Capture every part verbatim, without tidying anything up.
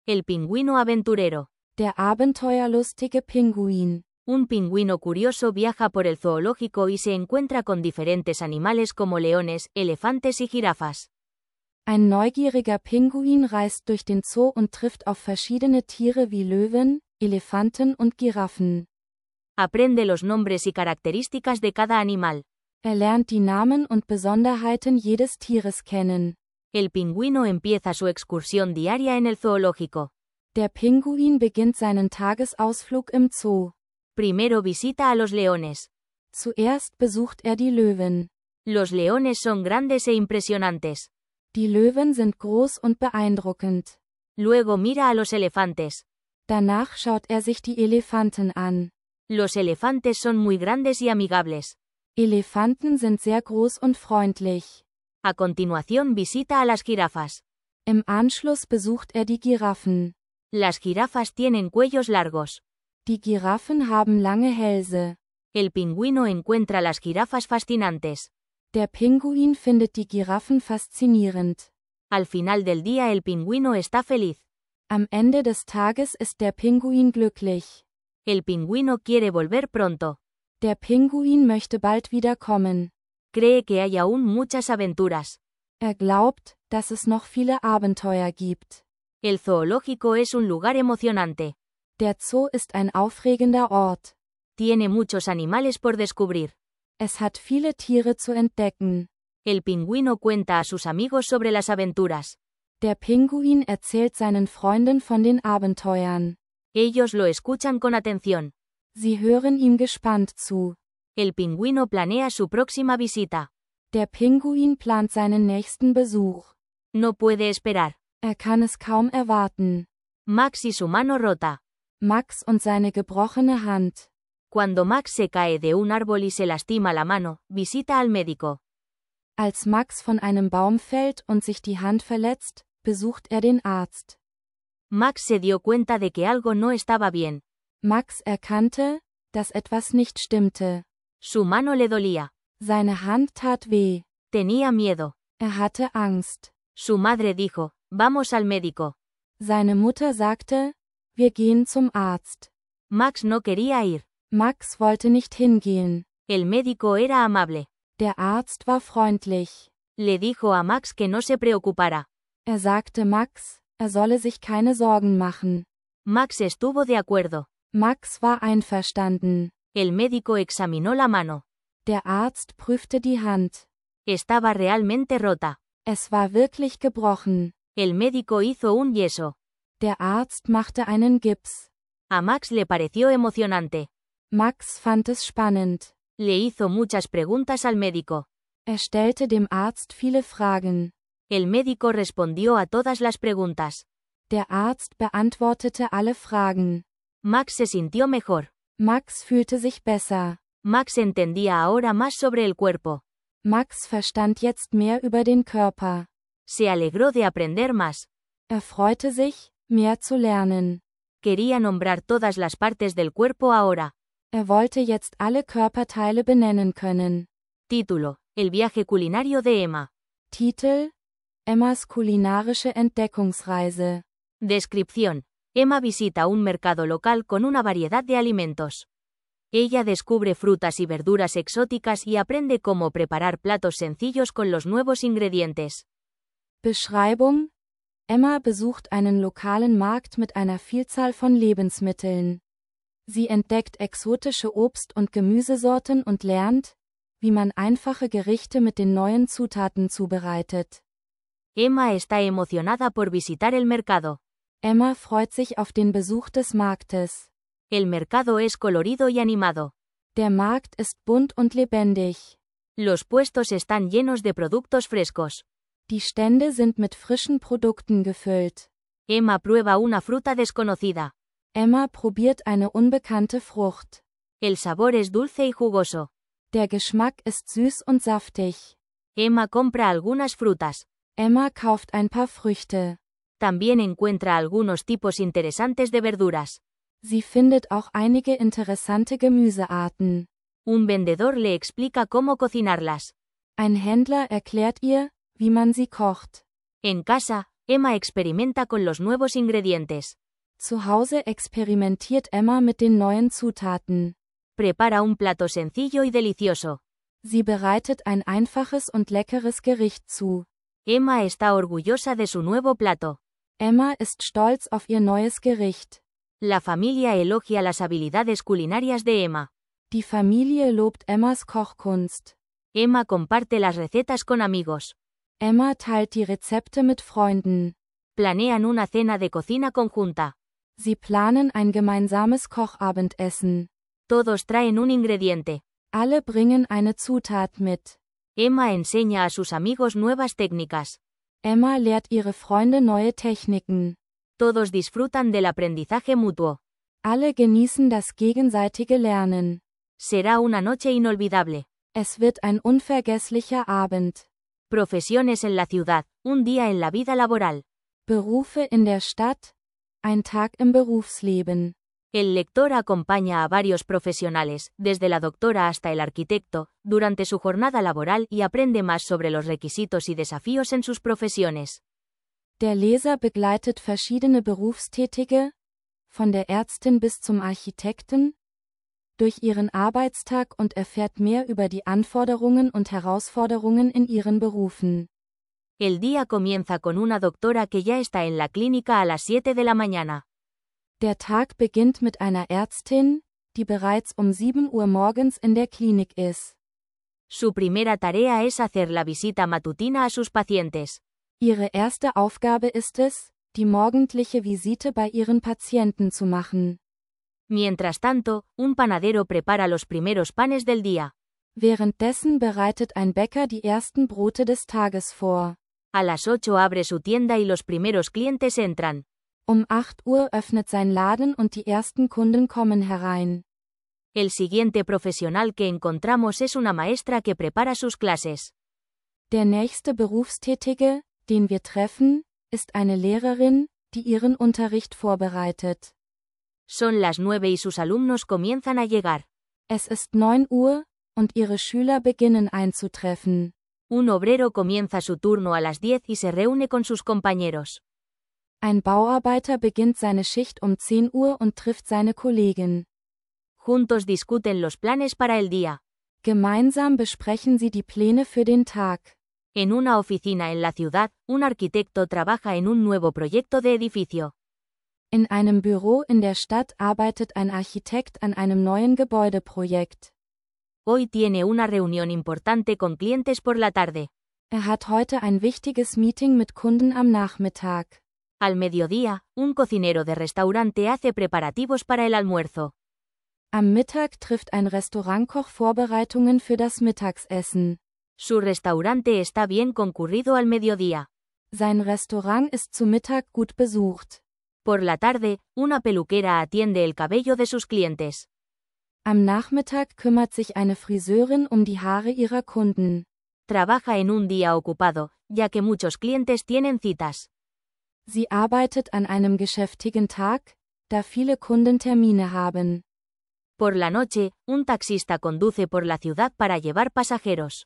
El pingüino aventurero. Der abenteuerlustige Pinguin. Un pingüino curioso viaja por el zoológico y se encuentra con diferentes animales como leones, elefantes y jirafas. Ein neugieriger Pinguin reist durch den Zoo und trifft auf verschiedene Tiere wie Löwen, Elefanten und Giraffen. Aprende los nombres y características de cada animal. Er lernt die Namen und Besonderheiten jedes Tieres kennen. El pingüino empieza su excursión diaria en el zoológico. Der Pinguin beginnt seinen Tagesausflug im Zoo. Primero visita a los leones. Zuerst besucht er die Löwen. Los leones son grandes e impresionantes. Die Löwen sind groß und beeindruckend. Luego mira a los elefantes. Danach schaut er sich die Elefanten an. Los elefantes son muy grandes y amigables. Elefanten sind sehr groß und freundlich. A continuación visita a las jirafas. Im Anschluss besucht er die Giraffen. Las jirafas tienen cuellos largos. Die Giraffen haben lange Hälse. El pingüino encuentra las jirafas fascinantes. Der Pinguin findet die Giraffen faszinierend. Al final del día el pingüino está feliz. Am Ende des Tages ist der Pinguin glücklich. El pingüino quiere volver pronto. Der Pinguin möchte bald wiederkommen. Cree que hay aún muchas aventuras. Er glaubt, dass es noch viele Abenteuer gibt. El zoológico es un lugar emocionante. Der Zoo ist ein aufregender Ort. Tiene muchos animales por descubrir. Es hat viele Tiere zu entdecken. El pingüino cuenta a sus amigos sobre las aventuras. Der Pinguin erzählt seinen Freunden von den Abenteuern. Ellos lo escuchan con atención. Sie hören ihm gespannt zu. El pingüino planea su próxima visita. Der Pinguin plant seinen nächsten Besuch. No puede esperar. Er kann es kaum erwarten. Max y su mano rota. Max und seine gebrochene Hand. Cuando Max se cae de un árbol y se lastima la mano, visita al médico. Als Max von einem Baum fällt und sich die Hand verletzt, besucht er den Arzt. Max se dio cuenta de que algo no estaba bien. Max erkannte, dass etwas nicht stimmte. Su mano le dolía. Seine Hand tat weh. Tenía miedo. Er hatte Angst. Su madre dijo, vamos al médico. Seine Mutter sagte, wir gehen zum Arzt. Max no quería ir. Max wollte nicht hingehen. El médico era amable. Der Arzt war freundlich. Le dijo a Max que no se preocupara. Er sagte Max, er solle sich keine Sorgen machen. Max estuvo de acuerdo. Max war einverstanden. El médico examinó la mano. Der Arzt prüfte die Hand. Estaba realmente rota. Es war wirklich gebrochen. El médico hizo un yeso. Der Arzt machte einen Gips. A Max le pareció emocionante. Max fand es spannend. Le hizo muchas preguntas al médico. Er stellte dem Arzt viele Fragen. El médico respondió a todas las preguntas. Der Arzt beantwortete alle Fragen. Max se sintió mejor. Max fühlte sich besser. Max entendía ahora más sobre el cuerpo. Max verstand jetzt mehr über den Körper. Se alegró de aprender más. Er freute sich, mehr zu lernen. Quería nombrar todas las partes del cuerpo ahora. Er wollte jetzt alle Körperteile benennen können. Título: El viaje culinario de Emma. Titel: Emmas kulinarische Entdeckungsreise. Descripción: Emma visita un mercado local con una variedad de alimentos. Ella descubre frutas y verduras exóticas y aprende cómo preparar platos sencillos con los nuevos ingredientes. Beschreibung: Emma besucht einen lokalen Markt mit einer Vielzahl von Lebensmitteln. Sie entdeckt exotische Obst- und Gemüsesorten und lernt, wie man einfache Gerichte mit den neuen Zutaten zubereitet. Emma está emocionada por visitar el mercado. Emma freut sich auf den Besuch des Marktes. El mercado es colorido y animado. Der Markt ist bunt und lebendig. Los puestos están llenos de productos frescos. Die Stände sind mit frischen Produkten gefüllt. Emma prueba una fruta desconocida. Emma probiert eine unbekannte Frucht. El sabor es dulce y jugoso. Der Geschmack ist süß und saftig. Emma compra algunas frutas. Emma kauft ein paar Früchte. También encuentra algunos tipos interesantes de verduras. Sie findet auch einige interessante Gemüsearten. Un vendedor le explica cómo cocinarlas. Ein Händler erklärt ihr, wie man sie kocht. En casa, Emma experimenta con los nuevos ingredientes. Zu Hause experimentiert Emma mit den neuen Zutaten. Prepara un plato sencillo y delicioso. Sie bereitet ein einfaches und leckeres Gericht zu. Emma está orgullosa de su nuevo plato. Emma ist stolz auf ihr neues Gericht. La familia elogia las habilidades culinarias de Emma. Die Familie lobt Emmas Kochkunst. Emma comparte las recetas con amigos. Emma teilt die Rezepte mit Freunden. Planean una cena de cocina conjunta. Sie planen ein gemeinsames Kochabendessen. Todos traen un ingrediente. Alle bringen eine Zutat mit. Emma enseña a sus amigos nuevas técnicas. Emma lehrt ihre Freunde neue Techniken. Todos disfrutan del aprendizaje mutuo. Alle genießen das gegenseitige Lernen. Será una noche inolvidable. Es wird ein unvergesslicher Abend. Profesiones en la ciudad, un día en la vida laboral. Berufe in der Stadt, ein Tag im Berufsleben. El lector acompaña a varios profesionales, desde la doctora hasta el arquitecto, durante su jornada laboral y aprende más sobre los requisitos y desafíos en sus profesiones. Der Leser begleitet verschiedene Berufstätige, von der Ärztin bis zum Architekten, durch ihren Arbeitstag und erfährt mehr über die Anforderungen und Herausforderungen in ihren Berufen. El día comienza con una doctora que ya está en la clínica a las siete de la mañana. Der Tag beginnt mit einer Ärztin, die bereits um sieben Uhr morgens in der Klinik ist. Su primera tarea es hacer la visita matutina a sus pacientes. Ihre erste Aufgabe ist es, die morgendliche Visite bei ihren Patienten zu machen. Mientras tanto, un panadero prepara los primeros panes del día. Währenddessen bereitet ein Bäcker die ersten Brote des Tages vor. A las ocho abre su tienda y los primeros clientes entran. Um acht Uhr öffnet sein Laden und die ersten Kunden kommen herein. El siguiente profesional que encontramos es una maestra que prepara sus clases. Der nächste Berufstätige, den wir treffen, ist eine Lehrerin, die ihren Unterricht vorbereitet. Son las nueve y sus alumnos comienzan a llegar. Es ist neun Uhr, und ihre Schüler beginnen einzutreffen. Un obrero comienza su turno a las diez y se reúne con sus compañeros. Ein Bauarbeiter beginnt seine Schicht um zehn Uhr und trifft seine Kollegen. Juntos discuten los planes para el día. Gemeinsam besprechen sie die Pläne für den Tag. En una oficina en la ciudad, un arquitecto trabaja en un nuevo proyecto de edificio. In einem Büro in der Stadt arbeitet ein Architekt an einem neuen Gebäudeprojekt. Hoy tiene una reunión importante con clientes por la tarde. Er hat heute ein wichtiges Meeting mit Kunden am Nachmittag. Al mediodía, un cocinero de restaurante hace preparativos para el almuerzo. Am Mittag trifft ein Restaurantkoch Vorbereitungen für das Mittagsessen. Su restaurante está bien concurrido al mediodía. Sein Restaurant ist zu Mittag gut besucht. Por la tarde, una peluquera atiende el cabello de sus clientes. Am Nachmittag kümmert sich eine Friseurin um die Haare ihrer Kunden. Trabaja en un día ocupado, ya que muchos clientes tienen citas. Sie arbeitet an einem geschäftigen Tag, da viele Kunden Termine haben. Por la noche, un taxista conduce por la ciudad para llevar pasajeros.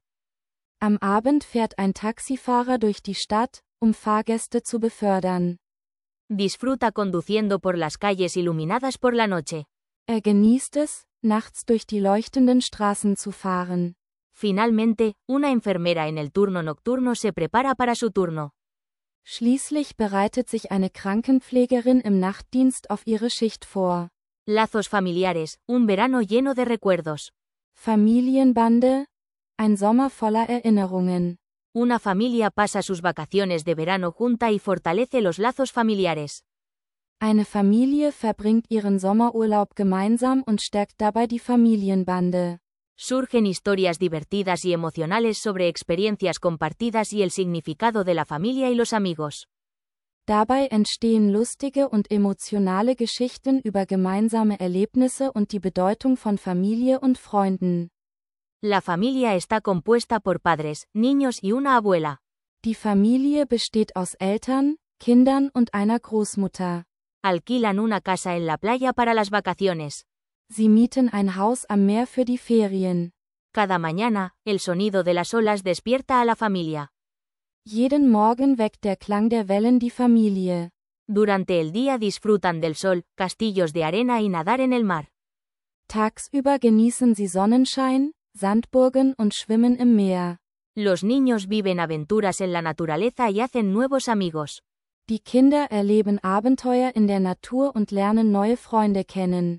Am Abend fährt ein Taxifahrer durch die Stadt, um Fahrgäste zu befördern. Disfruta conduciendo por las calles iluminadas por la noche. Er genießt es, nachts durch die leuchtenden Straßen zu fahren. Finalmente, una enfermera en el turno nocturno se prepara para su turno. Schließlich bereitet sich eine Krankenpflegerin im Nachtdienst auf ihre Schicht vor. Lazos familiares, un verano lleno de recuerdos. Familienbande, ein Sommer voller Erinnerungen. Una familia pasa sus vacaciones de verano junta y fortalece los lazos familiares. Eine Familie verbringt ihren Sommerurlaub gemeinsam und stärkt dabei die Familienbande. Surgen historias divertidas y emocionales sobre experiencias compartidas y el significado de la familia y los amigos. Dabei entstehen lustige und emotionale Geschichten über gemeinsame Erlebnisse und die Bedeutung von Familie und Freunden. La familia está compuesta por padres, niños y una abuela. Die Familie besteht aus Eltern, Kindern und einer Großmutter. Alquilan una casa en la playa para las vacaciones. Sie mieten ein Haus am Meer für die Ferien. Cada mañana, el sonido de las olas despierta a la familia. Jeden Morgen weckt der Klang der Wellen die Familie. Durante el día disfrutan del sol, castillos de arena y nadar en el mar. Tagsüber genießen sie Sonnenschein, Sandburgen und schwimmen im Meer. Los niños viven aventuras en la naturaleza y hacen nuevos amigos. Die Kinder erleben Abenteuer in der Natur und lernen neue Freunde kennen.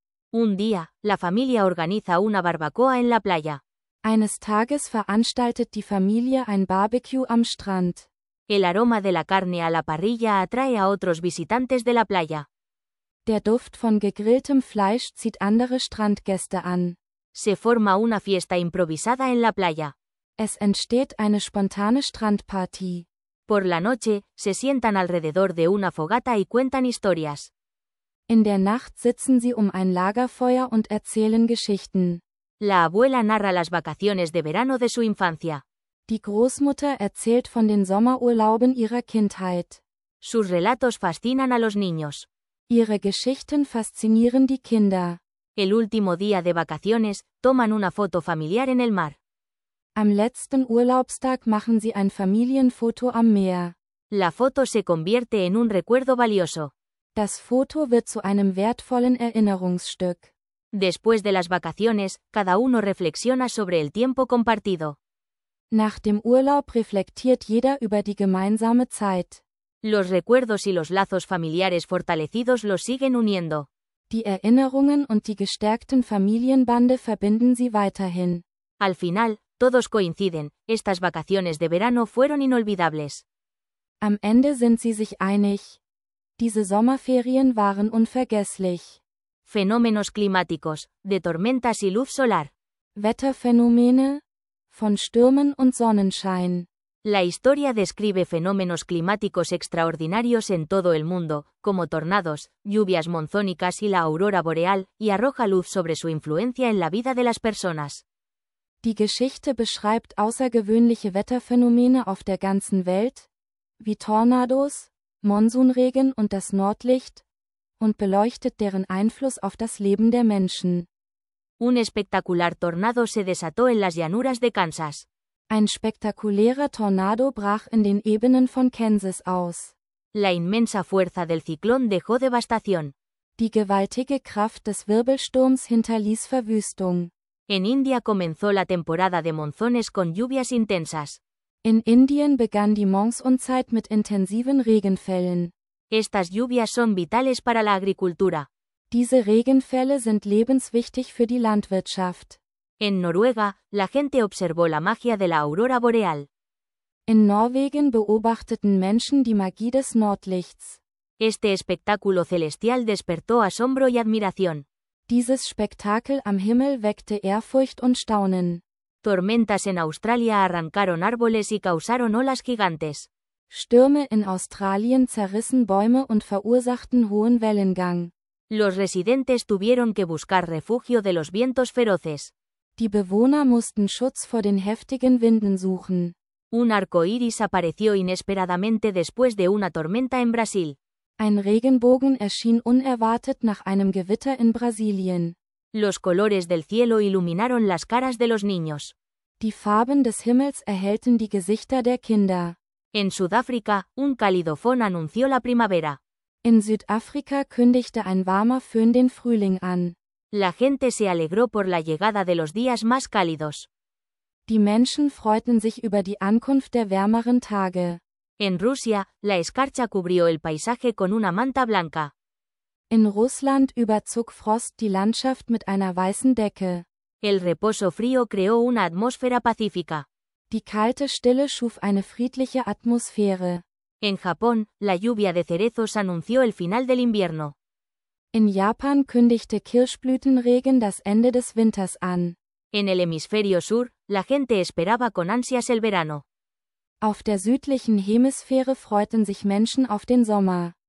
Un día, la familia organiza una barbacoa en la playa. Eines Tages veranstaltet die Familie ein Barbecue am Strand. El aroma de la carne a la parrilla atrae a otros visitantes de la playa. Der Duft von gegrilltem Fleisch zieht andere Strandgäste an. Se forma una fiesta improvisada en la playa. Es entsteht eine spontane Strandparty. Por la noche, se sientan alrededor de una fogata y cuentan historias. In der Nacht sitzen sie um ein Lagerfeuer und erzählen Geschichten. La abuela narra las vacaciones de verano de su infancia. Die Großmutter erzählt von den Sommerurlauben ihrer Kindheit. Sus relatos fascinan a los niños. Ihre Geschichten faszinieren die Kinder. El último día de vacaciones, toman una foto familiar en el mar. Am letzten Urlaubstag machen sie ein Familienfoto am Meer. La foto se convierte en un recuerdo valioso. Das Foto wird zu einem wertvollen Erinnerungsstück. Después de las vacaciones, cada uno reflexiona sobre el tiempo compartido. Nach dem Urlaub reflektiert jeder über die gemeinsame Zeit. Los recuerdos y los lazos familiares fortalecidos los siguen uniendo. Die Erinnerungen und die gestärkten Familienbande verbinden sie weiterhin. Al final, todos coinciden, estas vacaciones de verano fueron inolvidables. Am Ende sind sie sich einig. Diese Sommerferien waren unvergesslich. Fenómenos climáticos, de tormentas y luz solar. Wetterphänomene, von Stürmen und Sonnenschein. La historia describe fenómenos climáticos extraordinarios en todo el mundo, como tornados, lluvias monzónicas y la aurora boreal, y arroja luz sobre su influencia en la vida de las personas. Die Geschichte beschreibt außergewöhnliche Wetterphänomene auf der ganzen Welt, wie Tornados, Monsunregen und das Nordlicht, und beleuchtet deren Einfluss auf das Leben der Menschen. Un espectacular tornado se desató en las llanuras de Kansas. Ein spektakulärer Tornado brach in den Ebenen von Kansas aus. La inmensa fuerza del ciclón dejó devastación. Die gewaltige Kraft des Wirbelsturms hinterließ Verwüstung. En India comenzó la temporada de monzones con lluvias intensas. In Indien begann die Monsunzeit mit intensiven Regenfällen. Estas lluvias son vitales para la agricultura. Diese Regenfälle sind lebenswichtig für die Landwirtschaft. En Noruega, la gente observó la magia de la aurora boreal. In Norwegen beobachteten Menschen die Magie des Nordlichts. Este espectáculo celestial despertó asombro y admiración. Dieses Spektakel am Himmel weckte Ehrfurcht und Staunen. Tormentas en Australia arrancaron árboles y causaron olas gigantes. Stürme in Australien zerrissen Bäume und verursachten hohen Wellengang. Los residentes tuvieron que buscar refugio de los vientos feroces. Die Bewohner mussten Schutz vor den heftigen Winden suchen. Un arco iris apareció inesperadamente después de una tormenta en Brasil. Ein Regenbogen erschien unerwartet nach einem Gewitter in Brasilien. Los colores del cielo iluminaron las caras de los niños. Die Farben des Himmels erhellten die Gesichter der Kinder. En Sudáfrica, un calidofón anunció la primavera. In Südafrika kündigte ein warmer Föhn den Frühling an. La gente se alegró por la llegada de los días más cálidos. Die Menschen freuten sich über die Ankunft der wärmeren Tage. En Rusia, la escarcha cubrió el paisaje con una manta blanca. In Russland überzog Frost die Landschaft mit einer weißen Decke. El reposo frío creó una atmósfera pacífica. Die kalte Stille schuf eine friedliche Atmosphäre. En Japón, la lluvia de cerezos anunció el final del invierno. In Japan kündigte Kirschblütenregen das Ende des Winters an. En el hemisferio sur, la gente esperaba con ansias el verano. Auf der südlichen Hemisphäre freuten sich Menschen auf den Sommer.